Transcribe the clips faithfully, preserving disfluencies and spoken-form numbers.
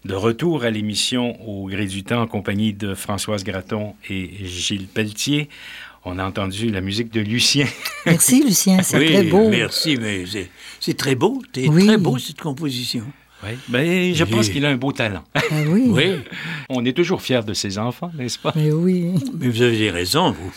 De retour à l'émission Au gré du temps en compagnie de Françoise Gratton et Gilles Pelletier. On a entendu la musique de Lucien. Merci, Lucien, c'est oui, très beau. Merci, mais c'est, c'est très beau. C'est oui. très beau, cette composition. Oui, ben, je oui. pense qu'il a un beau talent. Ah oui. Oui. On est toujours fiers de ses enfants, n'est-ce pas? Mais oui. Mais vous avez raison, vous.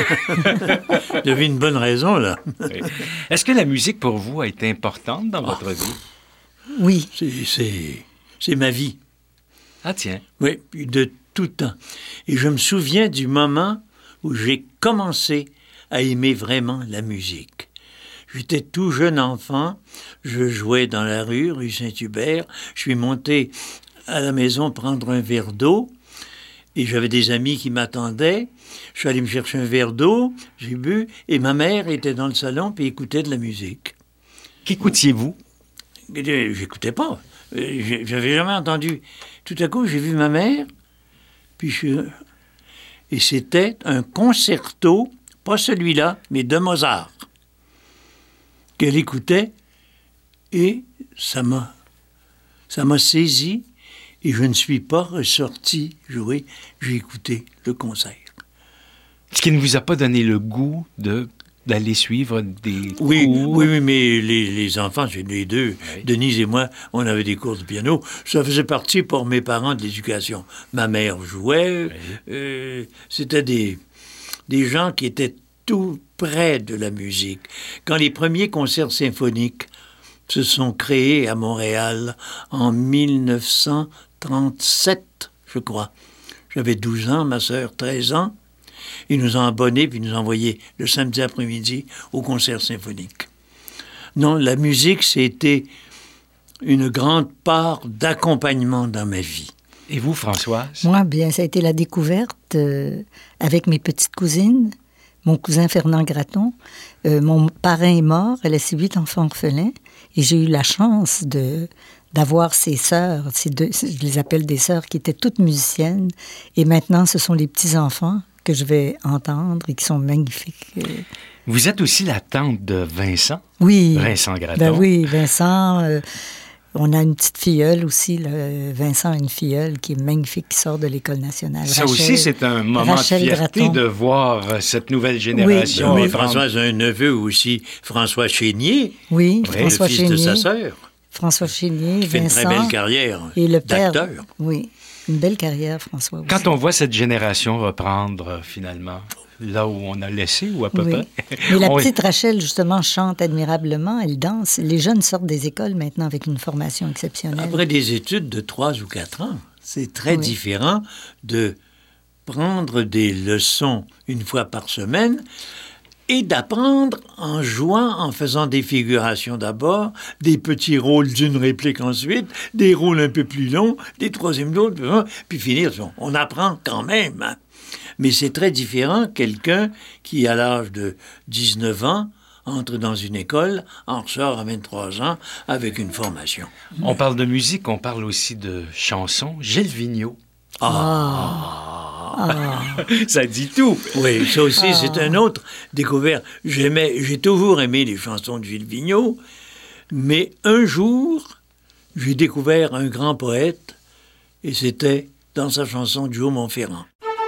Vous avez une bonne raison, là. Oui. Est-ce que la musique, pour vous, a été importante dans votre oh. vie? Oui. C'est, c'est, c'est ma vie. Ah tiens. Oui, de tout temps. Et je me souviens du moment où j'ai commencé à aimer vraiment la musique. J'étais tout jeune enfant, je jouais dans la rue, rue Saint-Hubert, je suis monté à la maison prendre un verre d'eau, et j'avais des amis qui m'attendaient, je suis allé me chercher un verre d'eau, j'ai bu, et ma mère était dans le salon, puis écoutait de la musique. Qu'écoutiez-vous? J'écoutais pas, j'avais jamais entendu. Tout à coup, j'ai vu ma mère, puis je... et c'était un concerto, pas celui-là, mais de Mozart, qu'elle écoutait, et ça m'a, ça m'a saisi, et je ne suis pas ressorti jouer, j'ai écouté le concert. Ce qui ne vous a pas donné le goût de, d'aller suivre des oui, cours? Oui, oui, mais les, les enfants, c'est les deux, oui. Denise et moi, on avait des cours de piano, ça faisait partie pour mes parents de l'éducation. Ma mère jouait, oui. euh, c'était des, des gens qui étaient tout près de la musique. Quand les premiers concerts symphoniques se sont créés à Montréal en dix-neuf cent trente-sept, je crois. J'avais douze ans, ma sœur treize ans. Ils nous ont abonnés puis nous ont envoyés le samedi après-midi au concert symphonique. Non, la musique, c'était une grande part d'accompagnement dans ma vie. Et vous, Françoise? Moi, bien, ça a été la découverte euh, avec mes petites cousines. Mon cousin Fernand Gratton, euh, mon parrain est mort, elle a laissé huit enfants orphelins, et j'ai eu la chance de, d'avoir ses sœurs, ces deux, je les appelle des sœurs, qui étaient toutes musiciennes, et maintenant ce sont les petits-enfants que je vais entendre et qui sont magnifiques. Vous êtes aussi la tante de Vincent? Oui. Vincent Gratton? Ben oui, Vincent... Euh, On a une petite filleule aussi, là. Vincent a une filleule qui est magnifique, qui sort de l'École nationale. Ça Rachel, aussi, c'est un moment Rachel de fierté Gratton. de voir cette nouvelle génération. Oui, mais François a un neveu aussi, François Chénier. Oui, oui François le fils Chénier. de sa sœur. François Chénier, qui fait Vincent. une très belle carrière et le père, d'acteur. Oui, une belle carrière, François aussi. Quand on voit cette génération reprendre, finalement, là où on a laissé, ou à peu oui. près. Mais la on... petite Rachel, justement, chante admirablement, elle danse. Les jeunes sortent des écoles maintenant avec une formation exceptionnelle. Après des études de trois ou quatre ans, c'est très oui. différent de prendre des leçons une fois par semaine et d'apprendre en jouant, en faisant des figurations d'abord, des petits rôles d'une réplique ensuite, des rôles un peu plus longs, des troisièmes rôles, puis finir. On apprend quand même, hein. Mais c'est très différent, quelqu'un qui, à l'âge de dix-neuf ans, entre dans une école, en ressort à vingt-trois ans, avec une formation. On parle de musique, on parle aussi de chansons. Gilles Vigneault. Ah! ah. Ça dit tout! Oui, ça aussi, ah. c'est un autre découverte. J'aimais, j'ai toujours aimé les chansons de Gilles Vigneault, mais un jour, j'ai découvert un grand poète, et c'était dans sa chanson Joe Montferrand.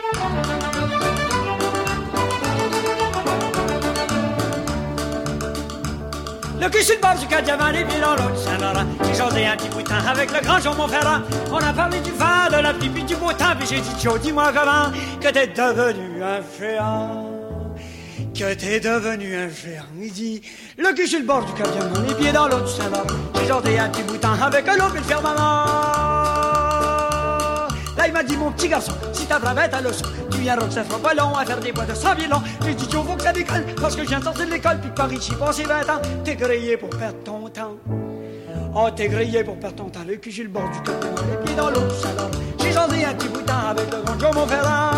Le cul sur le bord du Cadiavan, les pieds dans l'eau du Saint-Laurent. J'ai jasé un petit bout de temps avec le grand Jean Montferrand. On a parlé du vent, de la pluie, puis du beau temps. Puis j'ai dit, Joe, dis-moi comment que t'es devenu un géant. Que t'es devenu un géant. Il dit, le cul sur le bord du Cadiavan, les pieds dans l'eau du Saint-Laurent. J'ai jasé un petit bout de temps avec l'eau puis le firmament. Là, il m'a dit, mon petit garçon, si ta bravette à leçon, tu viendras que ça sera pas long à faire des bois de cent pieds longs. J'ai dit, Joe, faut que ça décolle, parce que je viens de sortir de l'école, puis Paris, j'y passé vingt ans. T'es grillé pour perdre ton temps. Oh, t'es grillé pour perdre ton temps. Le cul sur le bord du col, les pieds dans l'eau du salon. J'ai jasé un petit bout de temps avec le grand Joe Montferrand.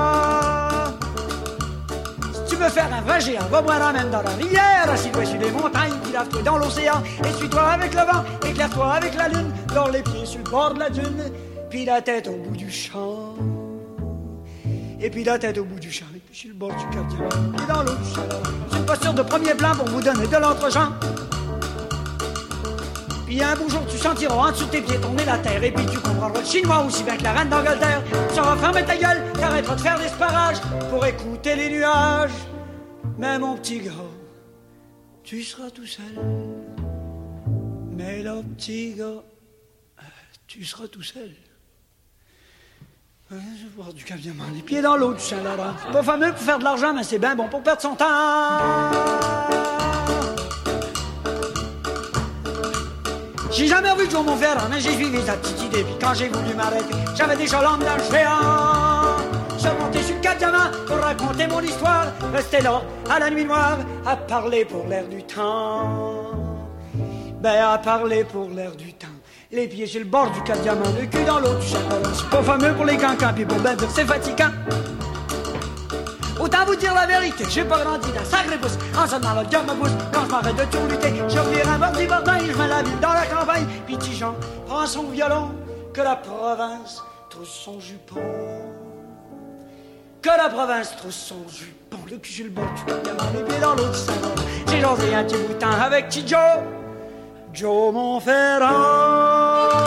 Si tu veux faire un vrai géant, va boire un même dans la rivière. Assis-toi sur les montagnes, puis lave-toi dans l'océan. Essuie-toi avec le vent, éclaire-toi avec la lune. Dors les pieds sur le bord de la dune. Puis la tête au bout du champ. Et puis la tête au bout du champ. Et puis sur le bord du Cadiavan. Et dans l'eau du salon. C'est une posture de premier plan pour vous donner de l'entre-champ. Puis un beau jour, tu sentiras en dessous de tes pieds tourner la terre. Et puis tu comprendras le chinois aussi bien que la reine d'Angleterre. Tu sauras fermer ta gueule, t'arrêteras de faire des sparages pour écouter les nuages. Mais mon petit gars, tu seras tout seul. Mais là, petit gars, tu seras tout seul. Je vais boire du caviar, les pieds dans l'eau du Saint-Laurent. C'est pas fameux pour faire de l'argent, mais c'est bien bon pour perdre son temps. J'ai jamais vu Joe Monferrand, mais j'ai suivi sa petite idée. Puis quand j'ai voulu m'arrêter, j'avais déjà l'âme d'un géant. Je suis monté sur le Cap Diamant pour raconter mon histoire. Rester là, à la nuit noire, à parler pour l'air du temps. Ben, à parler pour l'air du temps. Les pieds sur le bord du Cap Diamant, le cul dans l'eau du Saint-Laurent. C'est pas fameux pour les cancans, puis pour ben dire c'est fatigant. Autant vous dire la vérité, j'ai pas grandi d'un sacré pouce. En sonnant le diable me pousse, quand je m'arrête de tout lutter, je revire un bord du bordel, je mets la ville dans la campagne. Puis Tijan prend son violon, que la province trousse son jupon. Que la province trousse son jupon, le cul sur le bord du Cap Diamant, les pieds dans l'eau du Saint-Laurent. J'ai jasé un petit bout de temps avec petit Joe, Joe Monferrand.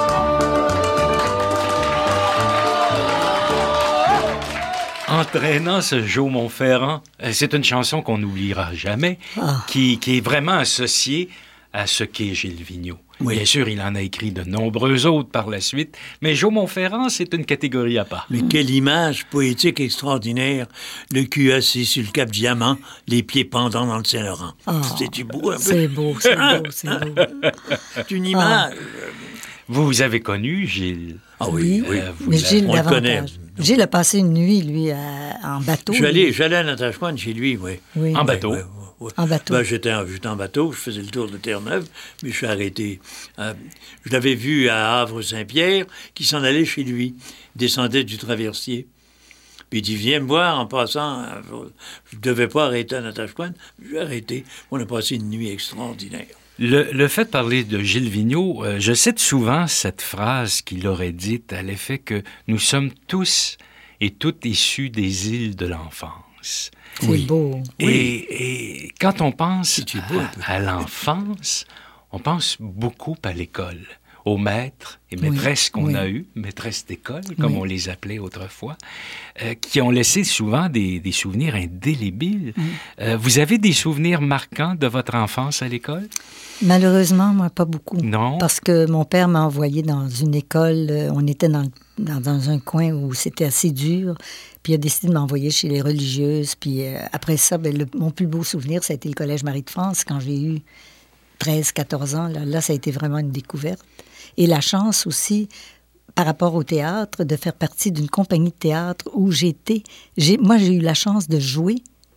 Entraînant ce Joe Monferrand, c'est une chanson qu'on n'oubliera jamais, ah. qui, qui est vraiment associée à ce qu'est Gilles Vigneault. Oui. Bien sûr, il en a écrit de nombreux autres par la suite, mais Joe Monferrand, c'est une catégorie à part. Mais quelle image poétique extraordinaire, le cul assis sur le Cap Diamant, les pieds pendant dans le Saint-Laurent. Oh, c'est beau un peu. C'est beau, c'est beau, c'est beau. C'est une image. Ah. Vous, vous avez connu Gilles? Ah oui, oui. Euh, mais Gilles, on le connaît. Gilles a passé une nuit, lui, à, en bateau. J'allais, j'allais à Natashquan chez lui, oui. oui. En bateau? Oui, oui, oui. En bateau. Ben, j'étais, en, j'étais en bateau, je faisais le tour de Terre-Neuve, mais je suis arrêté. Euh, je l'avais vu à Havre-Saint-Pierre, qui s'en allait chez lui, descendait du traversier. Puis il dit, viens me voir en passant. Je ne devais pas arrêter à Natashquan. J'ai arrêté. On a passé une nuit extraordinaire. Le, le fait de parler de Gilles Vigneault, euh, je cite souvent cette phrase qu'il aurait dite à l'effet que nous sommes tous et toutes issus des îles de l'enfance. C'est oui. beau. Et, oui. et quand on pense beau, à, à l'enfance, on pense beaucoup à l'école, aux maîtres et maîtresses oui. qu'on oui. a eus, maîtresses d'école, comme oui. on les appelait autrefois, euh, qui ont laissé souvent des, des souvenirs indélébiles. Oui. Euh, vous avez des souvenirs marquants de votre enfance à l'école? Malheureusement, moi, pas beaucoup. Non? Parce que mon père m'a envoyé dans une école, euh, on était dans, dans, dans un coin où c'était assez dur, puis il a décidé de m'envoyer chez les religieuses, puis euh, après ça, ben, le, mon plus beau souvenir, ça a été le Collège Marie de France, quand j'ai eu treize quatorze ans. Là, là, ça a été vraiment une découverte. Et la chance aussi, par rapport au théâtre, de faire partie d'une compagnie de théâtre où j'étais... J'ai, moi, j'ai eu la chance de jouer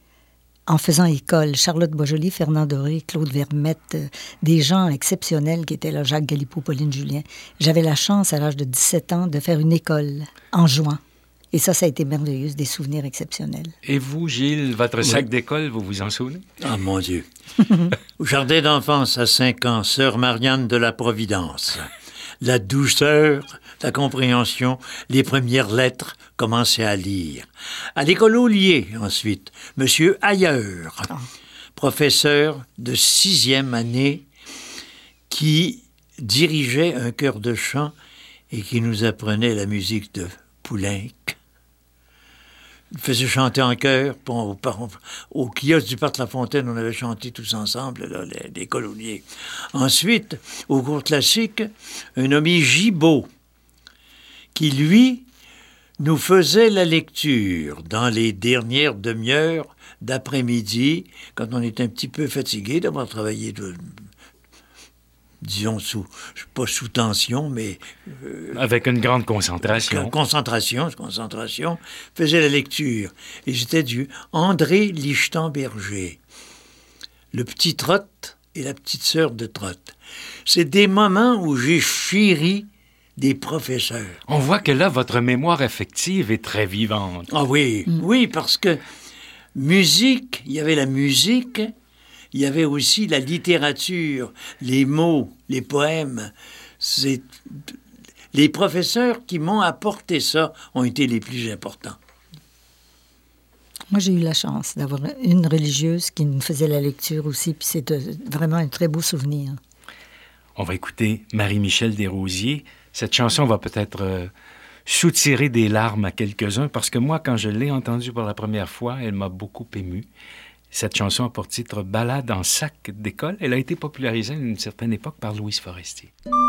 en faisant école. Charlotte Boisjoli, Fernand Doré, Claude Vermette, euh, des gens exceptionnels qui étaient là, Jacques Galipeau, Pauline Julien. J'avais la chance, à l'âge de dix-sept ans, de faire une école en jouant. Et ça, ça a été merveilleux, des souvenirs exceptionnels. Et vous, Gilles, votre sac oui. d'école, vous vous en souvenez? Ah, mon Dieu! Au jardin d'enfance, à cinq ans, sœur Marianne de la Providence. La douceur, la compréhension, les premières lettres, commençaient à lire. À l'école Ollier, ensuite, Monsieur Ailleurs, oh. professeur de sixième année, qui dirigeait un chœur de chant et qui nous apprenait la musique de Poulenc. Il faisait chanter en chœur. Au, au, au kiosque du Parc La Fontaine, on avait chanté tous ensemble, là, les, les coloniers. Ensuite, au cours classique, un nommé Gibault, qui, lui, nous faisait la lecture dans les dernières demi-heures d'après-midi, quand on était un petit peu fatigué d'avoir travaillé de... disons, sous, pas sous tension, mais... Euh, avec une grande concentration. Concentration, concentration, faisait la lecture. Et j'étais du André Lichtenberger, le petit Trott et la petite sœur de Trott. C'est des moments où j'ai chéri des professeurs. On voit que là, votre mémoire affective est très vivante. Ah oui, mm. oui, parce que musique, il y avait la musique... Il y avait aussi la littérature, les mots, les poèmes. C'est... Les professeurs qui m'ont apporté ça ont été les plus importants. Moi, j'ai eu la chance d'avoir une religieuse qui nous faisait la lecture aussi, puis c'est vraiment un très beau souvenir. On va écouter Marie-Michel Desrosiers. Cette chanson va peut-être euh, soutirer des larmes à quelques-uns, parce que moi, quand je l'ai entendue pour la première fois, elle m'a beaucoup ému. Cette chanson a pour titre « Ballade en sac d'école ». Elle a été popularisée à une certaine époque par Louise Forestier.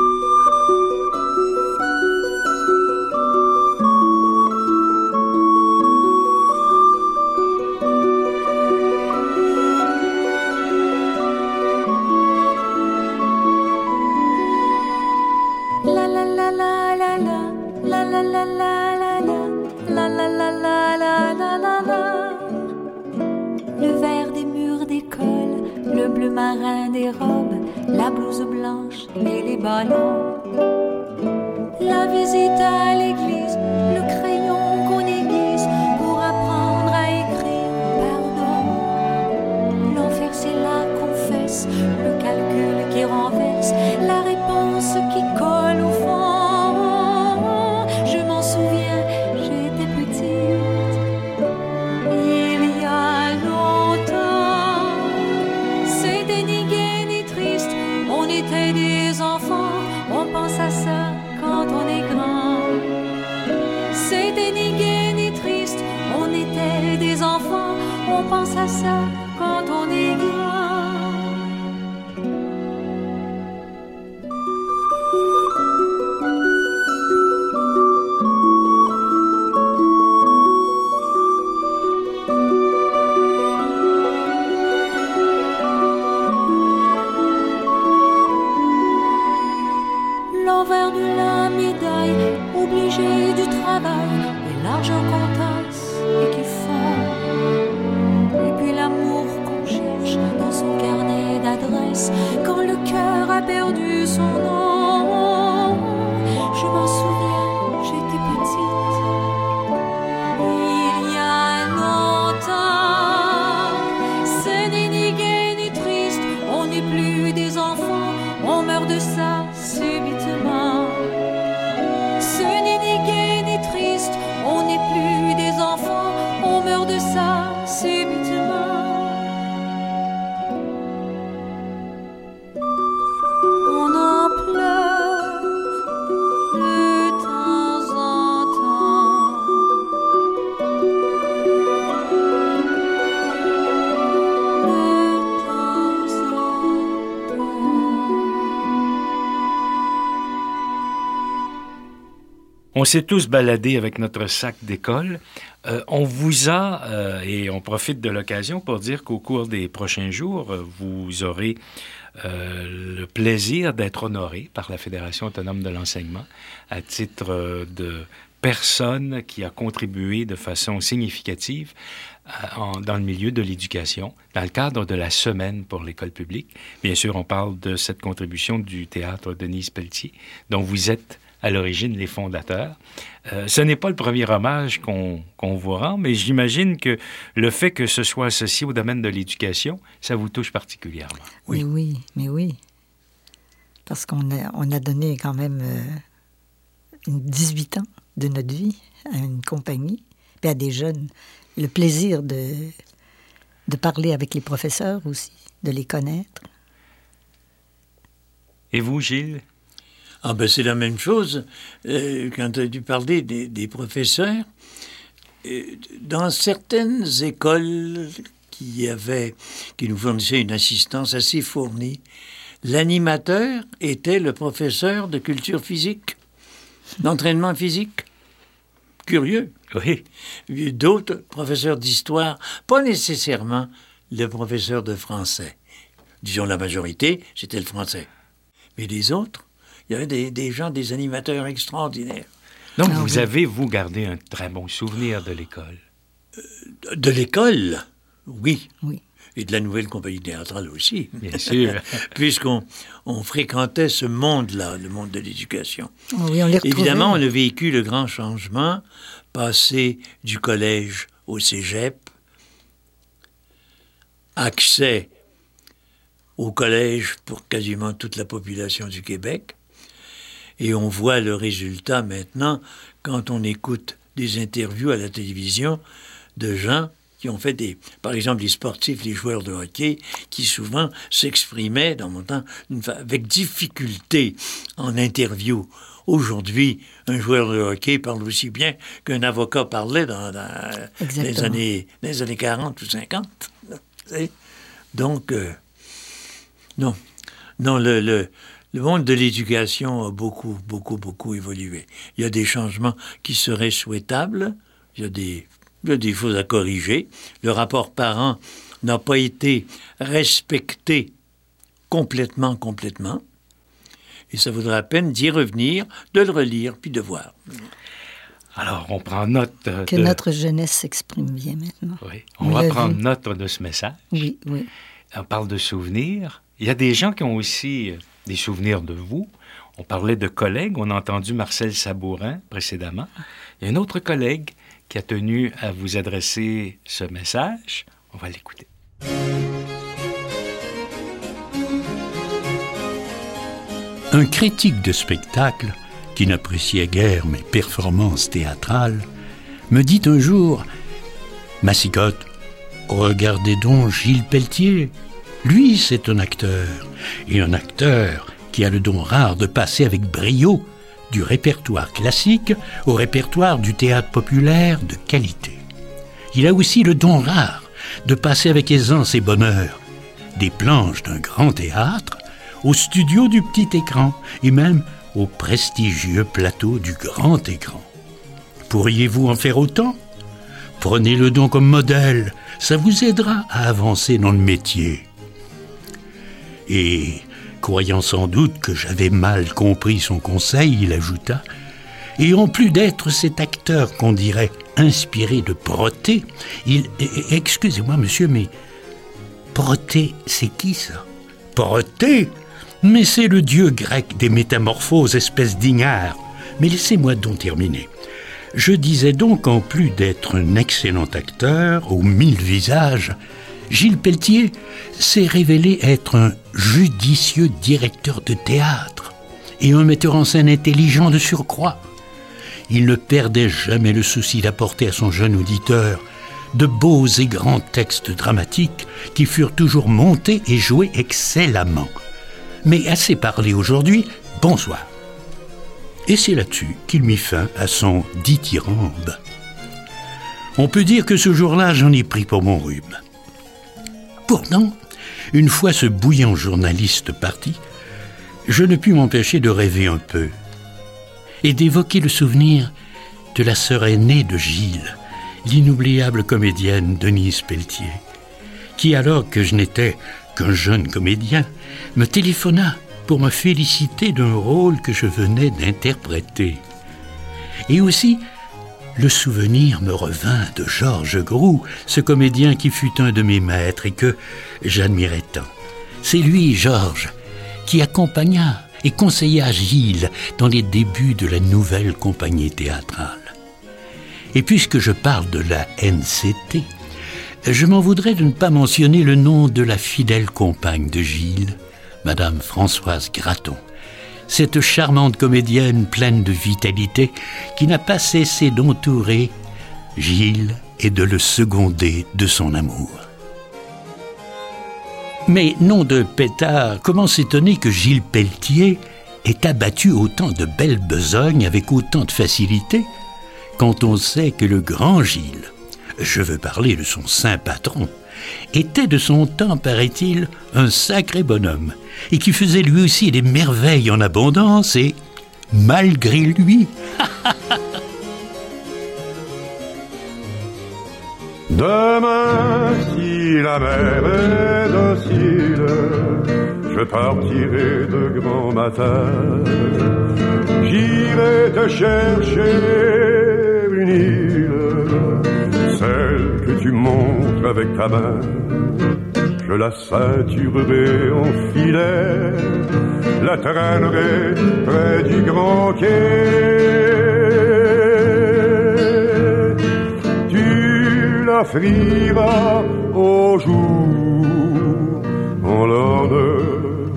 Le vert des murs d'école, le bleu marin des robes, la blouse blanche et les ballons. La visite à l'église, le crayon qu'on aiguise pour apprendre à écrire pardon. L'enfer c'est la confesse, le calcul qui renverse, la réponse qui colle au fond. Je m'en souviens, j'étais petite, il y a longtemps. C'était ni gai ni triste, on était des enfants, on pense à ça quand on est grand. C'était ni gai ni triste, on était des enfants, on pense à ça quand on est grand. L'envers de la médaille, obligé du travail, et l'argent qu'on tasse et qui fond. Et puis l'amour qu'on cherche dans son carnet d'adresse, quand le cœur a perdu son nom. Je m'en souviens, j'étais petite, il y a longtemps. Ce n'est ni gai ni triste, on n'est plus des enfants, on meurt de ça subitement. Ce n'est ni gai ni triste, on n'est plus des enfants, on meurt de ça subitement. On en pleure de temps en temps. De temps en temps. On s'est tous baladés avec notre sac d'école. Euh, on vous a, euh, et on profite de l'occasion pour dire qu'au cours des prochains jours, euh, vous aurez euh, le plaisir d'être honoré par la Fédération autonome de l'enseignement à titre euh, de personne qui a contribué de façon significative à, en, dans le milieu de l'éducation, dans le cadre de la Semaine pour l'école publique. Bien sûr, on parle de cette contribution du théâtre Denise Pelletier, dont vous êtes à l'origine les fondateurs. Euh, ce n'est pas le premier hommage qu'on qu'on vous rend, mais j'imagine que le fait que ce soit associé au domaine de l'éducation, ça vous touche particulièrement. Oui, mais oui, mais oui. Parce qu'on a, on a donné quand même euh, dix-huit ans de notre vie à une compagnie, puis à des jeunes. Le plaisir de, de parler avec les professeurs aussi, de les connaître. Et vous, Gilles? Ah ben c'est la même chose. Euh, quand tu parlais des, des professeurs, euh, dans certaines écoles qui avaient, qui nous fournissaient une assistance assez fournie, l'animateur était le professeur de culture physique, d'entraînement physique. Curieux. Oui. D'autres professeurs d'histoire, pas nécessairement le professeur de français. Disons la majorité, c'était le français. Mais les autres, il y avait des, des gens, des animateurs extraordinaires. Donc, Ah, vous oui. avez, vous, gardé un très bon souvenir de l'école. Euh, de l'école, oui. Oui. Et de la nouvelle compagnie théâtrale aussi. Bien sûr. Puisqu'on on fréquentait ce monde-là, le monde de l'éducation. Oh oui, on les retrouvait. Évidemment, on a vécu le grand changement, passer du collège au cégep, accès au collège pour quasiment toute la population du Québec. Et on voit le résultat maintenant quand on écoute des interviews à la télévision de gens qui ont fait des, par exemple, les sportifs, les joueurs de hockey, qui souvent s'exprimaient, dans mon temps, avec difficulté en interview. Aujourd'hui, un joueur de hockey parle aussi bien qu'un avocat parlait dans, dans les, années, les années quarante ou cinquante. Donc, euh, non, non, le, le, le monde de l'éducation a beaucoup, beaucoup, beaucoup évolué. Il y a des changements qui seraient souhaitables, il y a des... Il y a des choses à corriger. Le rapport parent n'a pas été respecté complètement, complètement. Et ça vaudrait la peine d'y revenir, de le relire, puis de voir. Alors, on prend note de... Que notre jeunesse s'exprime bien maintenant. Oui, on, on va prendre vu. note de ce message. Oui, oui. On parle de souvenirs. Il y a des gens qui ont aussi des souvenirs de vous. On parlait de collègues. On a entendu Marcel Sabourin précédemment. Il y a un autre collègue qui a tenu à vous adresser ce message. On va l'écouter. Un critique de spectacle, qui n'appréciait guère mes performances théâtrales, me dit un jour « Massicotte, regardez donc Gilles Pelletier. Lui, c'est un acteur, et un acteur qui a le don rare de passer avec brio du répertoire classique au répertoire du théâtre populaire de qualité. Il a aussi le don rare de passer avec aisance et bonheur des planches d'un grand théâtre au studio du petit écran et même au prestigieux plateau du grand écran. Pourriez-vous en faire autant ? Prenez-le donc comme modèle, ça vous aidera à avancer dans le métier. » Et croyant sans doute que j'avais mal compris son conseil, il ajouta « Et en plus d'être cet acteur qu'on dirait inspiré de Proté, il... Excusez-moi, monsieur, mais Proté, c'est qui ça ? Proté ? Mais c'est le dieu grec des métamorphoses, espèce d'ignare. Mais laissez-moi donc terminer. Je disais donc qu'en plus d'être un excellent acteur aux mille visages, Gilles Pelletier s'est révélé être un judicieux directeur de théâtre et un metteur en scène intelligent de surcroît. Il ne perdait jamais le souci d'apporter à son jeune auditeur de beaux et grands textes dramatiques qui furent toujours montés et joués excellemment. Mais assez parlé aujourd'hui, bonsoir. Et c'est là-dessus qu'il mit fin à son dithyrambe. On peut dire que ce jour-là, j'en ai pris pour mon rhume. Pourtant, une fois ce bouillant journaliste parti, je ne pus m'empêcher de rêver un peu et d'évoquer le souvenir de la sœur aînée de Gilles, l'inoubliable comédienne Denise Pelletier, qui, alors que je n'étais qu'un jeune comédien, me téléphona pour me féliciter d'un rôle que je venais d'interpréter. Et aussi, le souvenir me revint de Georges Groux, ce comédien qui fut un de mes maîtres et que j'admirais tant. C'est lui, Georges, qui accompagna et conseilla Gilles dans les débuts de la nouvelle compagnie théâtrale. Et puisque je parle de la N C T, je m'en voudrais de ne pas mentionner le nom de la fidèle compagne de Gilles, Madame Françoise Graton, cette charmante comédienne pleine de vitalité qui n'a pas cessé d'entourer Gilles et de le seconder de son amour. Mais nom de pétard, comment s'étonner que Gilles Pelletier ait abattu autant de belles besognes avec autant de facilité quand on sait que le grand Gilles, je veux parler de son saint patron, était de son temps, paraît-il, un sacré bonhomme, et qui faisait lui aussi des merveilles en abondance, et malgré lui... Demain, si la mer est docile, je partirai de grand matin. J'irai te chercher une île, celle que tu montres avec ta main. Je la ceinturerai en filet, la traînerai près du grand quai. Tu la frieras au jour, en l'honneur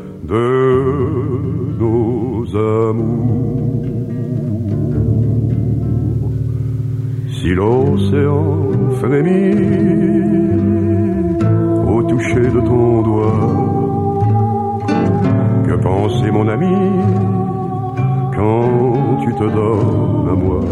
de nos amours. Si l'océan frémit au toucher de ton doigt, que penser mon ami quand tu te donnes à moi?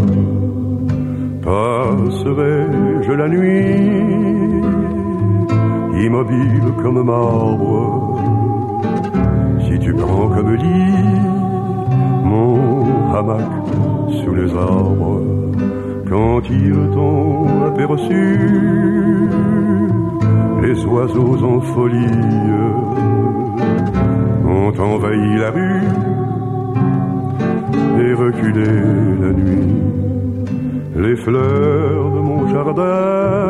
Passerai-je la nuit immobile comme marbre, si tu prends comme lit mon hamac sous les arbres? Quand ils t'ont aperçu, les oiseaux en folie ont envahi la rue et reculé la nuit. Les fleurs de mon jardin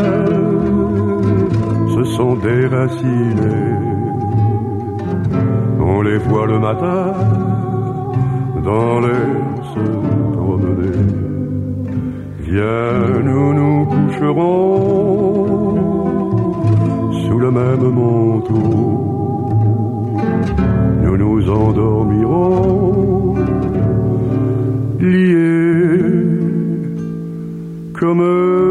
se sont déracinées. On les voit le matin dans l'air se promener. Viens, nous nous coucherons sous le même manteau. Nous nous endormirons liés comme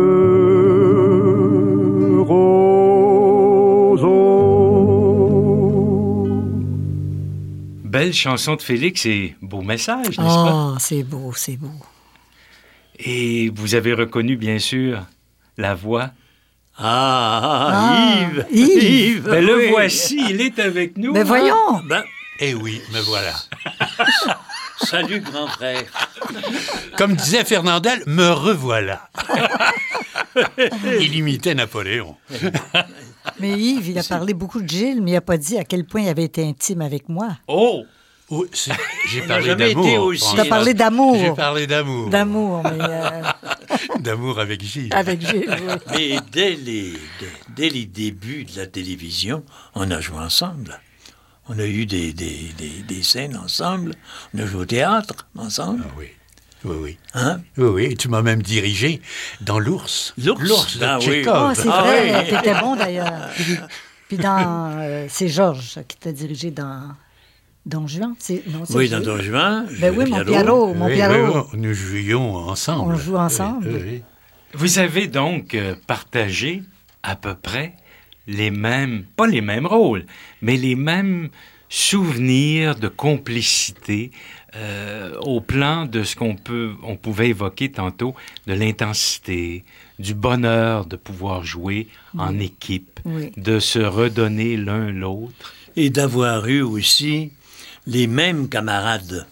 roseaux. Belle chanson de Félix et beau message, n'est-ce oh, pas? Ah, c'est beau, c'est beau. Et vous avez reconnu, bien sûr, la voix. Ah, Ah, Yves, Yves. Yves, Ben, le oui. voici, il est avec nous. Mais hein? voyons! Ben, Eh oui, me voilà. salut grand frère. Comme disait Fernandel, me revoilà. Il imitait Napoléon. Mais Yves, il a parlé beaucoup de Gilles, mais il n'a pas dit à quel point il avait été intime avec moi. Oh! Oh, c'est- j'ai On parlé n'a jamais d'amour. été aussi- François. Tu as parlé d'amour. J'ai parlé d'amour. D'amour, mais euh, D'amour avec Gilles. avec Gilles, oui. Mais dès les, dès, dès les débuts de la télévision, on a joué ensemble. On a eu des, des, des, des scènes ensemble. On a joué au théâtre ensemble. Ah oui. Oui, oui. Hein? Oui, oui. Et tu m'as même dirigé dans L'Ours. L'Ours. L'Ours de Ah oui. Tchekhov. Oh, c'est Ah vrai, oui. t'étais bon d'ailleurs. Puis, puis dans... euh, c'est Georges qui t'a dirigé dans Don Juan. C'est, non, c'est Oui, dans Gilles. Don Juan. Ben oui, mon Pierrot, mon Oui, Pierrot. oui, nous jouions ensemble. On joue ensemble. Oui, oui. Vous avez donc euh, partagé à peu près les mêmes, pas les mêmes rôles, mais les mêmes souvenirs de complicité euh, au plan de ce qu'on peut, on pouvait évoquer tantôt, de l'intensité, du bonheur de pouvoir jouer en équipe, Oui. de se redonner l'un l'autre. Et d'avoir eu aussi les mêmes camarades.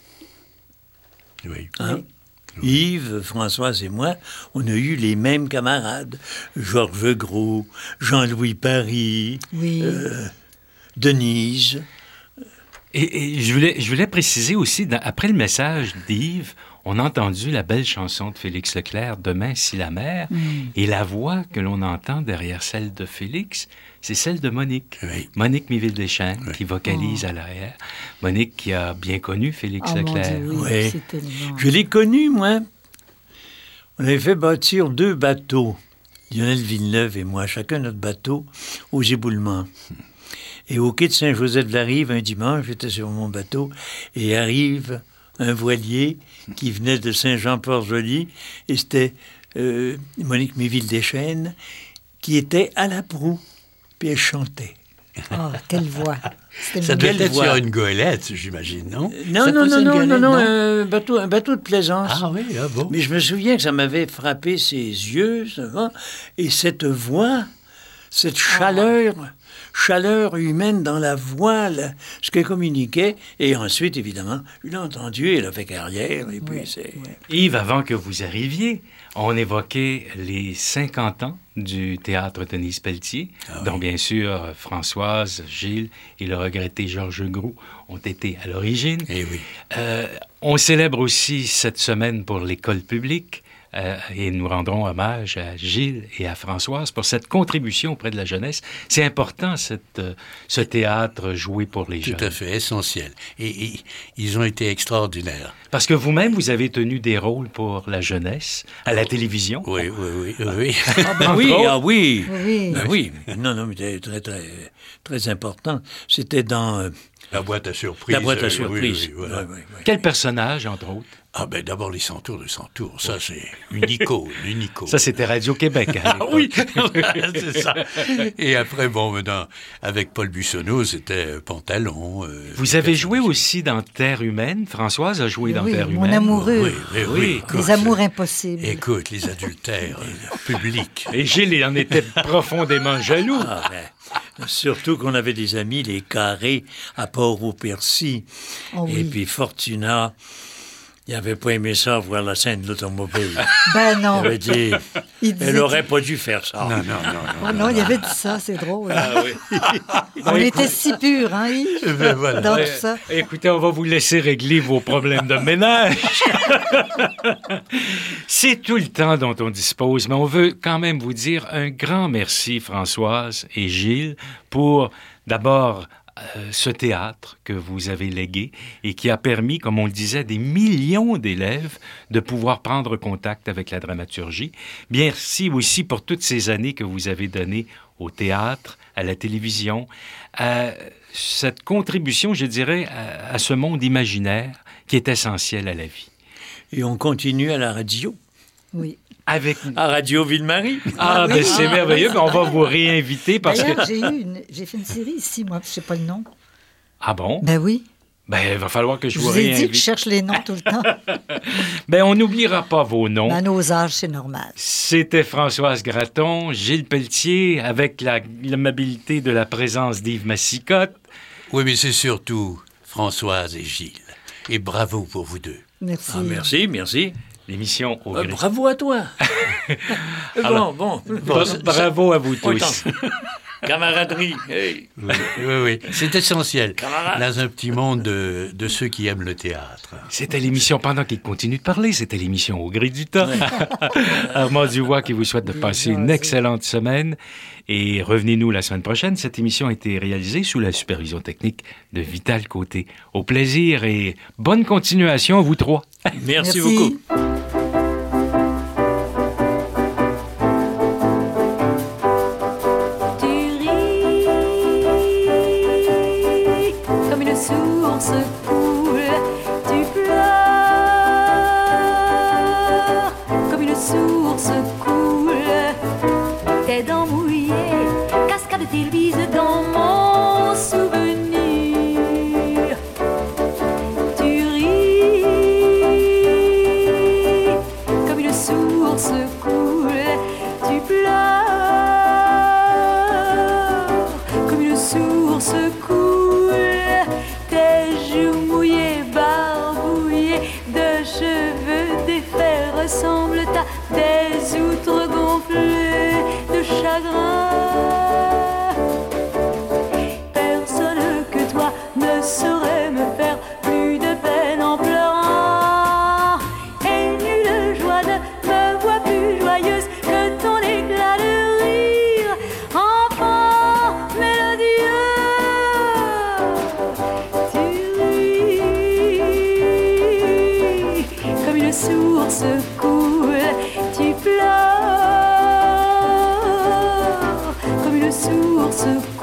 Oui. Hein? Yves, Françoise et moi, on a eu les mêmes camarades. Georges Gros, Jean-Louis Paris, Oui. euh, Denise. Et, et je, voulais, je voulais préciser aussi, dans- après le message d'Yves, on a entendu la belle chanson de Félix Leclerc, Demain si la mer, Mm. et la voix que l'on entend derrière celle de Félix, c'est celle de Monique. Oui. Monique Miville-Deschênes, Oui. qui vocalise à l'arrière. Monique qui a bien connu Félix Oh mon Leclerc. Dieu, oui, Oui. c'est tellement... Je l'ai connu, moi. On avait fait bâtir deux bateaux, Lionel Villeneuve et moi, chacun notre bateau, aux éboulements. Et au quai de Saint-Joseph-de-la-Rive, un dimanche, j'étais sur mon bateau, et arrive un voilier qui venait de Saint-Jean-Port-Joli, et c'était euh, Monique Méville-Deschênes, qui était à la proue, puis elle chantait. Oh, quelle voix. C'était Ça une devait Quelle être voix. sur une goélette, j'imagine, non? Non, Ça non, faisait non, une non, goélette, non, non, un bateau, un bateau de plaisance. Ah oui, ah bon. Mais je me souviens que ça m'avait frappé ses yeux, ça va, et cette voix, cette chaleur, chaleur humaine dans la voix, là, ce qu'elle communiquait. Et ensuite, évidemment, je l'ai entendu, elle a fait carrière, et puis c'est... Yves, avant que vous arriviez, on évoquait les cinquante ans du théâtre Denise Pelletier, Ah dont bien sûr Françoise, Gilles et le regretté Georges Groux ont été à l'origine. Eh oui. Euh, on célèbre aussi cette semaine pour l'école publique euh, et nous rendrons hommage à Gilles et à Françoise pour cette contribution auprès de la jeunesse. C'est important, cette, euh, ce théâtre joué pour les Tout jeunes. à fait, essentiel. Et, et ils ont été extraordinaires. Parce que vous-même, vous avez tenu des rôles pour la jeunesse à la télévision. Oui, oui, oui, oui. oui. Ah ben oui, autres. ah oui. Oui. Ben oui, non, non, mais c'était très, très, très important. C'était dans euh, La boîte à surprise. La boîte à euh, surprise. Oui, oui, voilà. Ouais, ouais, ouais. Quel personnage, entre autres? Ah ben d'abord les centaures de centaures, ça c'est une icône, une icône. Ça, c'était Radio-Québec. Hein, Ah oui, c'est ça. Et après, bon, maintenant, avec Paul Bussonneau, c'était Pantalon. Euh, Vous avez joué aussi dans Terre humaine. Françoise a joué dans Oui, Terre mon humaine. amoureux. Oui, oui, oui. Oui. écoute, Les amours impossibles. Écoute, les adultères euh, publics. Et Gilles il en était profondément jaloux. Ah, ben, surtout qu'on avait des amis, les Carrés, à Port-au-Percy. Oh oui. Et puis Fortuna, il n'avait pas aimé ça, voir la scène de l'automobile. Ben non. Il avait dit, Il disait elle que- n'aurait pas dû faire ça. Non, non, non, non. Oh non, il avait dit ça, c'est drôle. Ah oui. On était si purs, hein, Yves, Ben voilà. dans Euh, tout ça. Écoutez, on va vous laisser régler vos problèmes de ménage. C'est tout le temps dont on dispose, mais on veut quand même vous dire un grand merci, Françoise et Gilles, pour d'abord euh, ce théâtre que vous avez légué et qui a permis, comme on le disait, des millions d'élèves de pouvoir prendre contact avec la dramaturgie. Merci aussi pour toutes ces années que vous avez données au théâtre, à la télévision, à cette contribution, je dirais, à, à ce monde imaginaire qui est essentiel à la vie. Et on continue à la radio, Oui. Avec... à Radio Ville-Marie. Ah, ben c'est Ah, merveilleux, ben, on va vous réinviter parce D'ailleurs, que... j'ai eu une, j'ai fait une série ici, moi, je sais pas le nom. Ah bon? Ben oui. Ben, il va falloir que je, Je vous vous ai dit que je réinvite. cherche les noms tout le temps. Ben, on n'oubliera pas vos noms. À nos âges, c'est normal. C'était Françoise Gratton, Gilles Pelletier, avec la- l'amabilité de la présence d'Yves Massicotte. Oui, mais c'est surtout Françoise et Gilles. Et bravo pour vous deux. Merci. Ah, merci, merci. L'émission au Euh, gré. bravo à toi. Alors, bon, bon. Bra- bravo à vous tous. Autant. Camaraderie. Hey. Oui, oui, oui. C'est essentiel. Camarade. Dans un petit monde de, de ceux qui aiment le théâtre. C'était l'émission, pendant qu'il continue de parler, c'était l'émission Au gré du temps. Armand Dubois qui vous souhaite de passer une excellente semaine. Et revenez-nous la semaine prochaine. Cette émission a été réalisée sous la supervision technique de Vital Côté. Au plaisir et bonne continuation à vous trois. Merci, Merci. beaucoup. Tu ris comme une source coule, tu pleures comme une source coule, tes dents mouillées, cascade t'élise dans mon souvenir. Tu ris comme une source coule, tu pleures comme une source coule, tes joues mouillées, barbouillées de cheveux défaits ressemblent à des outres gonflées de chagrin. Personne que toi ne saurait me faire plus de peine en pleurant. Et nulle joie ne me voit plus joyeuse que ton éclat de rire, enfant mélodieux. Tu ris comme une source coule, tu pleures comme une source coule.